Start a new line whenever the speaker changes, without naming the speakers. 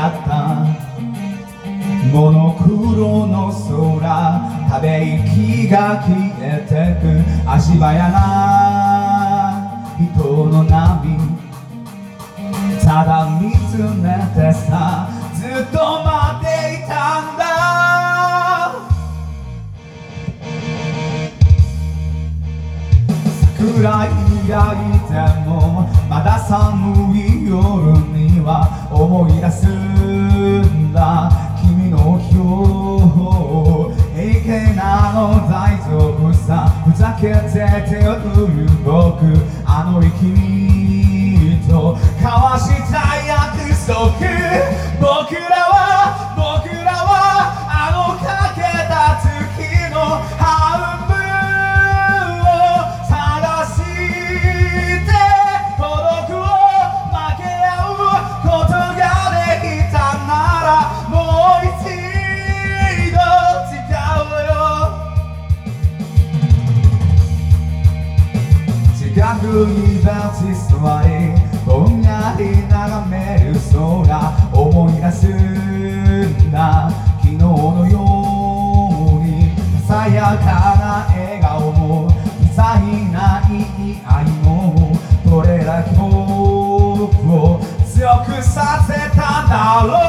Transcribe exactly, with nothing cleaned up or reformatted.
ったモノクロの空、ため息が消えてく足早な人の波、ただ見つめてさ、ずっと待っていたんだ。桜開いてもまだ寒い夜には思い出すんだ君の表情、平気なの大丈夫さ、ふざけて手を振る僕、あの日君と交わした約束、僕らは僕らはあのかけた月の半分を探して孤独を分け合うことができたなら、もう一度誓うよ。近くにベンチ座りぼんやり眺める空、思い出すんだ昨日のように、さやかな笑顔も微細ないい愛も、どれだけ僕を強くさせたんだろう。